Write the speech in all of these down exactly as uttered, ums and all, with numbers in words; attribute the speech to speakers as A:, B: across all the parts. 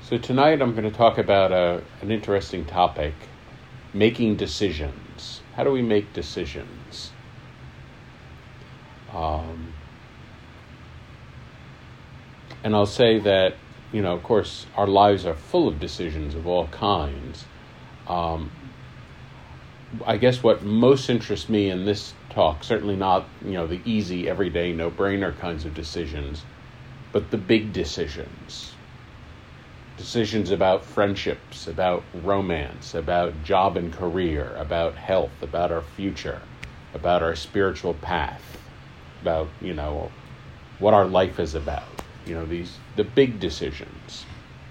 A: So tonight I'm going to talk about a, an interesting topic, making decisions. How do we make decisions? Um, and I'll say that, you know, of course, our lives are full of decisions of all kinds. Um, I guess what most interests me in this talk, certainly not, you know, the easy, everyday, no-brainer kinds of decisions, but the big decisions. Decisions about friendships, about romance, about job and career, about health, about our future, about our spiritual path, about, you know, what our life is about. You know, these, the big decisions.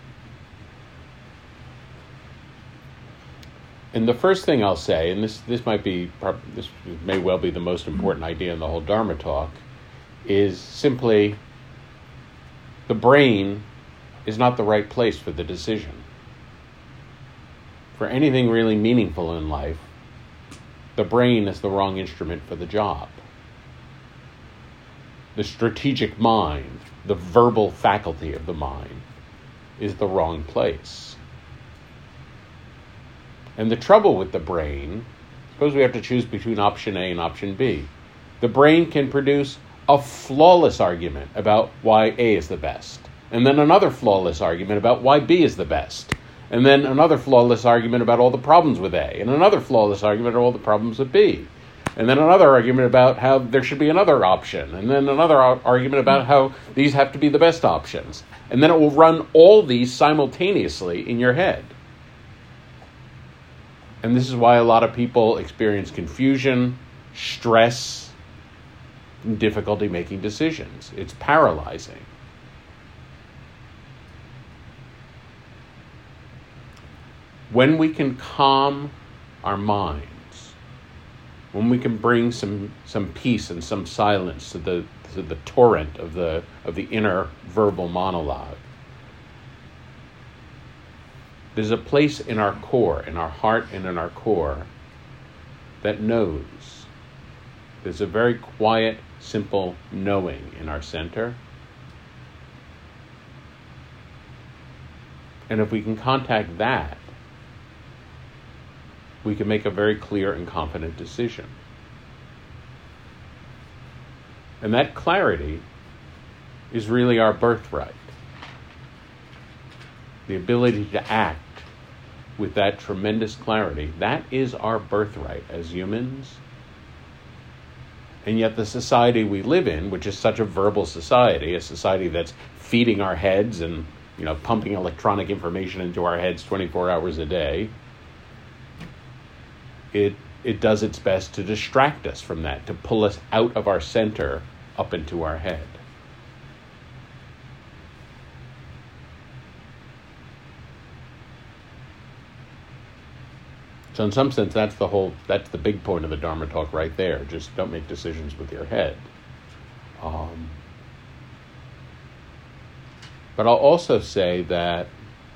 A: And the first thing I'll say, and this, this might be, this may well be the most important idea in the whole Dharma talk, is simply the brain is not the right place for the decision. For anything really meaningful in life, the brain is the wrong instrument for the job. The strategic mind, the verbal faculty of the mind, is the wrong place. And the trouble with the brain, suppose we have to choose between option A and option B. The brain can produce a flawless argument about why A is the best, and then another flawless argument about why B is the best, and then another flawless argument about all the problems with A, and another flawless argument about all the problems with B, and then another argument about how there should be another option, and then another argument about how these have to be the best options. And then it will run all these simultaneously in your head. And this is why a lot of people experience confusion, stress, and difficulty making decisions. It's paralyzing. When we can calm our minds, when we can bring some some peace and some silence to the to the torrent of the of the inner verbal monologue, there's a place in our core, in our heart and in our core, that knows. There's a very quiet, simple knowing in our center. And if we can contact that, we can make a very clear and confident decision. And that clarity is really our birthright. The ability to act with that tremendous clarity, that is our birthright as humans. And yet the society we live in, which is such a verbal society, a society that's feeding our heads and, you know, pumping electronic information into our heads twenty-four hours a day, It it does its best to distract us from that, to pull us out of our center up into our head. So in some sense, that's the whole, that's the big point of the Dharma talk right there. Just don't make decisions with your head. Um, but I'll also say that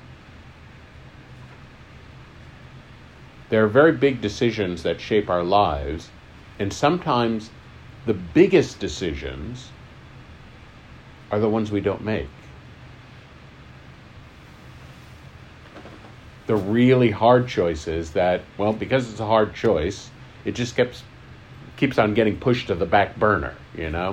A: there are very big decisions that shape our lives, and sometimes the biggest decisions are the ones we don't make. The really hard choices that, well, because it's a hard choice, it just keeps keeps on getting pushed to the back burner, you know?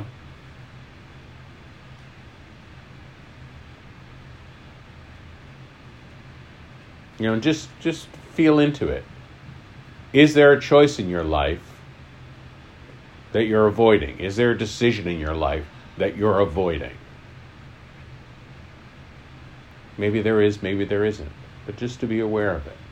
A: You know, just just feel into it. Is there a choice in your life that you're avoiding? Is there a decision in your life that you're avoiding? Maybe there is, maybe there isn't, but just to be aware of it.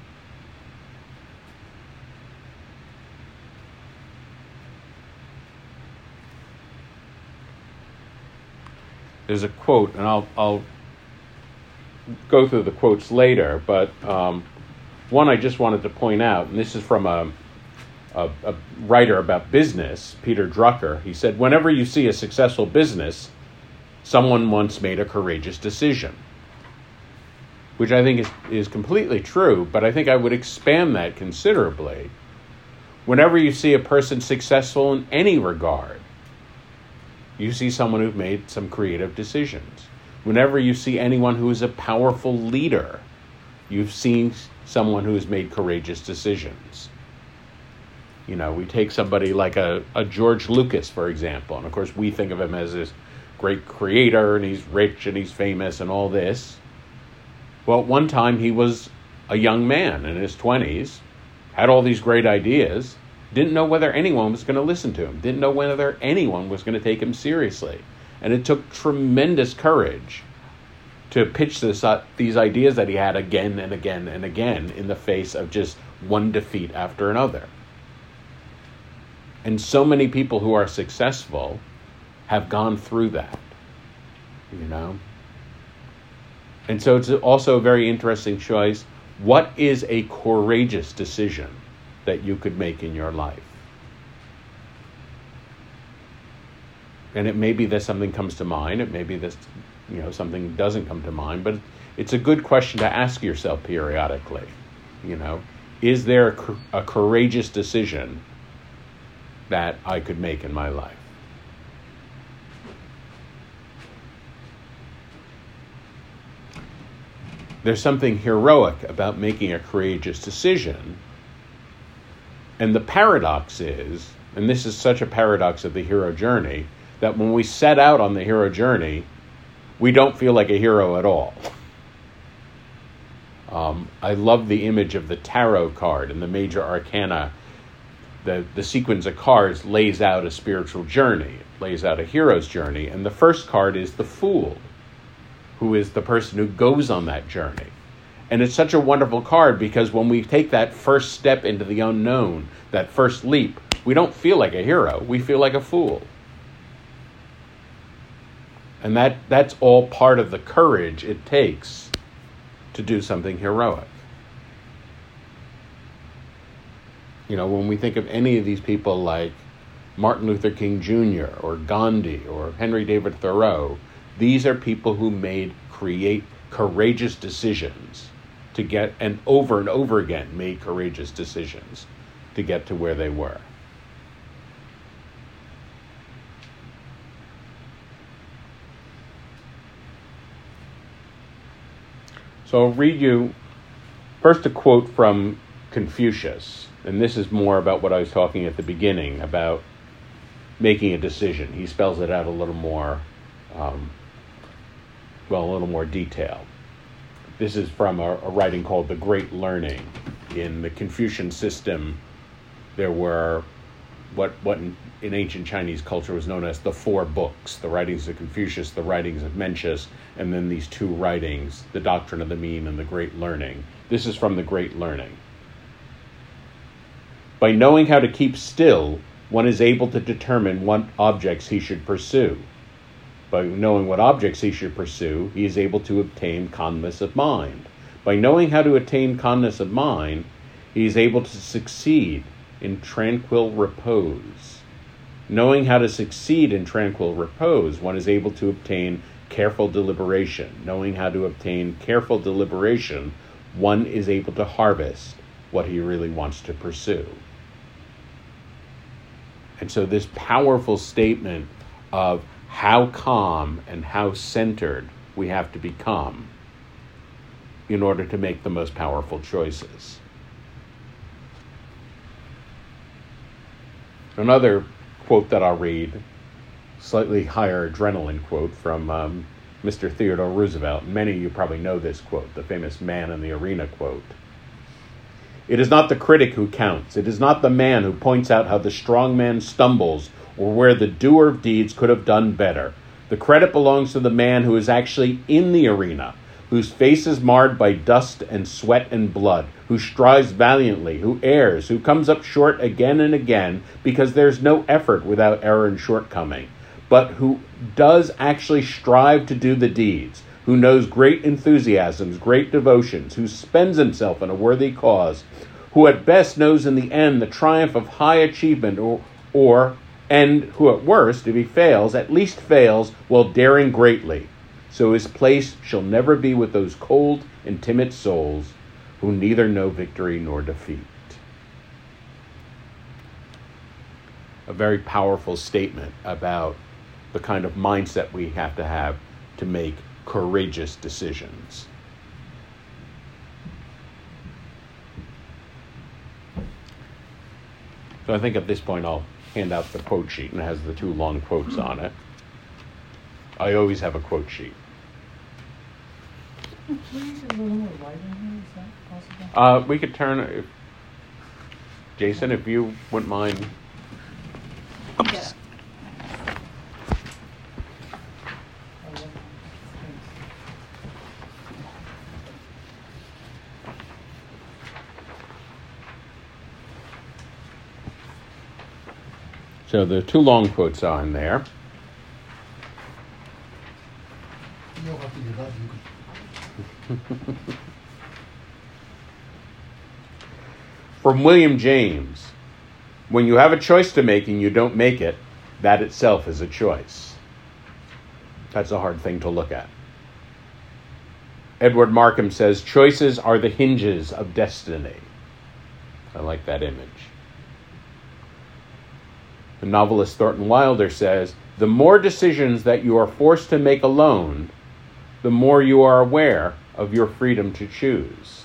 A: There's a quote, and I'll I'll go through the quotes later, but um, one I just wanted to point out, and this is from a, a, a writer about business, Peter Drucker. He said, whenever you see a successful business, someone once made a courageous decision. Which I think is, is completely true, but I think I would expand that considerably. Whenever you see a person successful in any regard, you see someone who's made some creative decisions. Whenever you see anyone who is a powerful leader, you've seen someone who has made courageous decisions. You know, we take somebody like a, a George Lucas, for example, and of course we think of him as this great creator, and he's rich and he's famous and all this. Well, at one time he was a young man in his twenties, had all these great ideas, didn't know whether anyone was going to listen to him, didn't know whether anyone was going to take him seriously. And it took tremendous courage to pitch this, uh, these ideas that he had again and again and again in the face of just one defeat after another. And so many people who are successful have gone through that, you know. And so it's also a very interesting choice. What is a courageous decision that you could make in your life? And it may be that something comes to mind. It may be that, you know, something doesn't come to mind. But it's a good question to ask yourself periodically. You know, is there a, a courageous decision that I could make in my life? There's something heroic about making a courageous decision. And the paradox is, and this is such a paradox of the hero journey, that when we set out on the hero journey, we don't feel like a hero at all. Um, I love the image of the tarot card and the major arcana. The, the sequence of cards lays out a spiritual journey, it lays out a hero's journey. And the first card is the Fool, who is the person who goes on that journey. And it's such a wonderful card because when we take that first step into the unknown, that first leap, we don't feel like a hero, we feel like a fool. And that, that's all part of the courage it takes to do something heroic. You know, when we think of any of these people like Martin Luther King Junior or Gandhi or Henry David Thoreau, these are people who made create courageous decisions to get, and over and over again made courageous decisions to get to where they were. So I'll read you first a quote from Confucius, and this is more about what I was talking at the beginning about making a decision. He spells it out a little more, um, well, a little more detailed. This is from a, a writing called The Great Learning. In the Confucian system, there were what what in, in ancient Chinese culture was known as the four books: the writings of Confucius, the writings of Mencius, and then these two writings, the Doctrine of the Mean and the Great Learning. This is from The Great Learning. By knowing how to keep still, one is able to determine what objects he should pursue. By knowing what objects he should pursue, he is able to obtain calmness of mind. By knowing how to attain calmness of mind, he is able to succeed in tranquil repose. Knowing how to succeed in tranquil repose, one is able to obtain careful deliberation. Knowing how to obtain careful deliberation, one is able to harvest what he really wants to pursue. And so this powerful statement of how calm and how centered we have to become in order to make the most powerful choices. Another quote that I'll read, slightly higher adrenaline quote from um, Mister Theodore Roosevelt. Many of you probably know this quote, the famous man in the arena quote. It is not the critic who counts. It is not the man who points out how the strong man stumbles or where the doer of deeds could have done better. The credit belongs to the man who is actually in the arena, whose face is marred by dust and sweat and blood, who strives valiantly, who errs, who comes up short again and again because there's no effort without error and shortcoming, but who does actually strive to do the deeds, who knows great enthusiasms, great devotions, who spends himself in a worthy cause, who at best knows in the end the triumph of high achievement, or, or and who at worst, if he fails, at least fails while daring greatly. So his place shall never be with those cold and timid souls who neither know victory nor defeat. A very powerful statement about the kind of mindset we have to have to make courageous decisions. So I think at this point I'll hand out the quote sheet, and it has the two long quotes on it. I always have a quote sheet.
B: Can we get a little more light in here? Is that possible?
A: Uh, we could turn, if, Jason, if you wouldn't mind.
C: Yeah.
A: So the two long quotes are in there.
B: You don't have to do that. You could.
A: From William James, when you have a choice to make and you don't make it, that itself is a choice. That's a hard thing to look at. Edward Markham says, choices are the hinges of destiny. I like that image. The novelist Thornton Wilder says, the more decisions that you are forced to make alone, the more you are aware of your freedom to choose.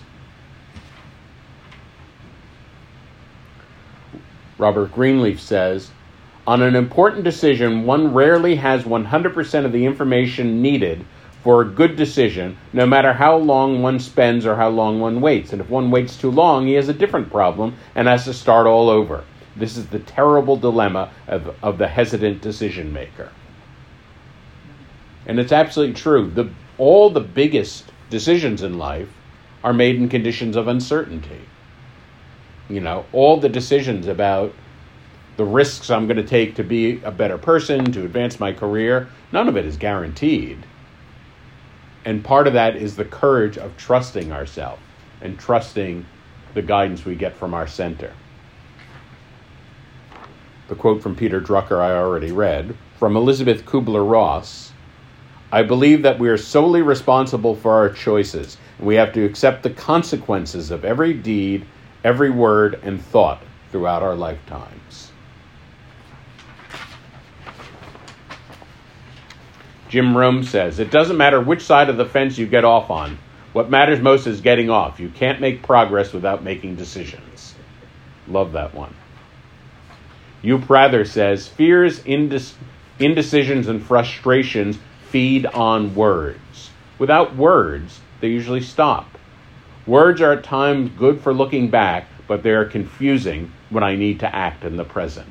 A: Robert Greenleaf says, on an important decision, one rarely has one hundred percent of the information needed for a good decision, no matter how long one spends or how long one waits. And if one waits too long, he has a different problem and has to start all over. This is the terrible dilemma of, of the hesitant decision maker. And it's absolutely true. The, all the biggest decisions in life are made in conditions of uncertainty. You know, all the decisions about the risks I'm going to take to be a better person, to advance my career, none of it is guaranteed. And part of that is the courage of trusting ourselves and trusting the guidance we get from our center. The quote from Peter Drucker I already read. From Elizabeth Kubler-Ross, I believe that we are solely responsible for our choices, and we have to accept the consequences of every deed, every word, and thought throughout our lifetimes. Jim Rome says, it doesn't matter which side of the fence you get off on. What matters most is getting off. You can't make progress without making decisions. Love that one. Hugh Prather says, fears, indec- indecisions, and frustrations feed on words. Without words, they usually stop. Words are at times good for looking back, but they are confusing when I need to act in the present.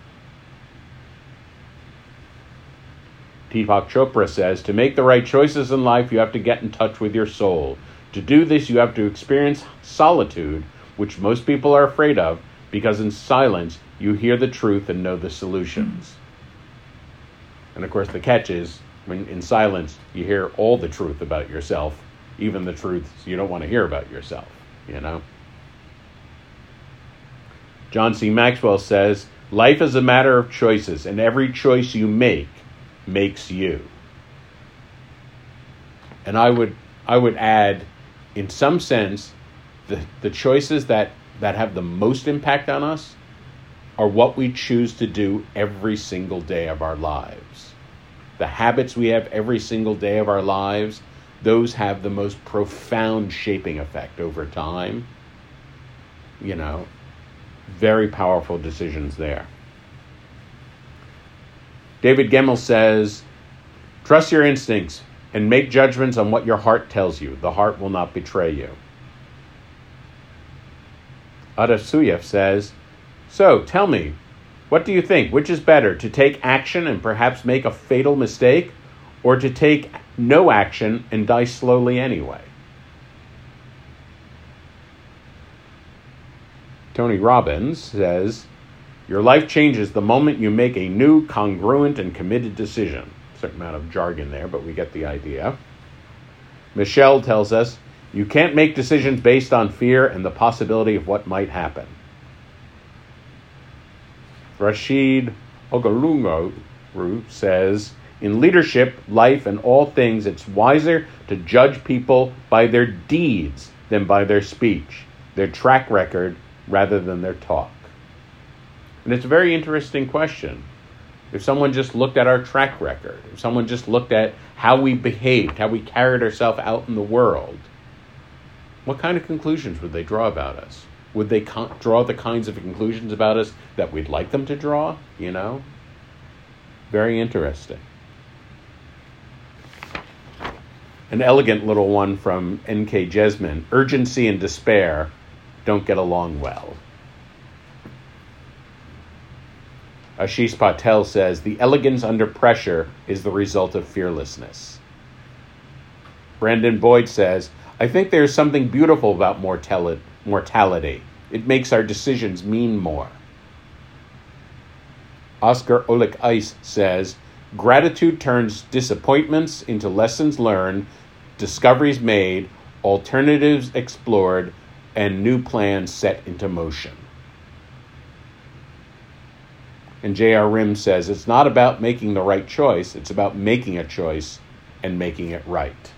A: Deepak Chopra says, to make the right choices in life, you have to get in touch with your soul. To do this, you have to experience solitude, which most people are afraid of, because in silence, you hear the truth and know the solutions. And of course, the catch is, when in silence, you hear all the truth about yourself, even the truths you don't want to hear about yourself, you know? John C. Maxwell says, life is a matter of choices, and every choice you make makes you. And I would I would add, in some sense, the, the choices that, that have the most impact on us are what we choose to do every single day of our lives. The habits we have every single day of our lives, those have the most profound shaping effect over time. You know, very powerful decisions there. David Gemmell says, trust your instincts and make judgments on what your heart tells you. The heart will not betray you. Ada Suyev says, so tell me, what do you think? Which is better, to take action and perhaps make a fatal mistake, or to take no action and die slowly anyway? Tony Robbins says, your life changes the moment you make a new, congruent, and committed decision. A certain amount of jargon there, but we get the idea. Michelle tells us, you can't make decisions based on fear and the possibility of what might happen. Rashid Ogalungo says, in leadership, life, and all things, it's wiser to judge people by their deeds than by their speech, their track record, rather than their talk. And it's a very interesting question. If someone just looked at our track record, if someone just looked at how we behaved, how we carried ourselves out in the world, what kind of conclusions would they draw about us? Would they con- draw the kinds of conclusions about us that we'd like them to draw? You know? Very interesting. An elegant little one from N K Jesmin. Urgency and despair don't get along well. Ashish Patel says, the elegance under pressure is the result of fearlessness. Brandon Boyd says, I think there's something beautiful about mortali- mortality. It makes our decisions mean more. Oscar Olik Ice says, gratitude turns disappointments into lessons learned, discoveries made, alternatives explored, and new plans set into motion. And J R. Rim says, it's not about making the right choice, it's about making a choice and making it right.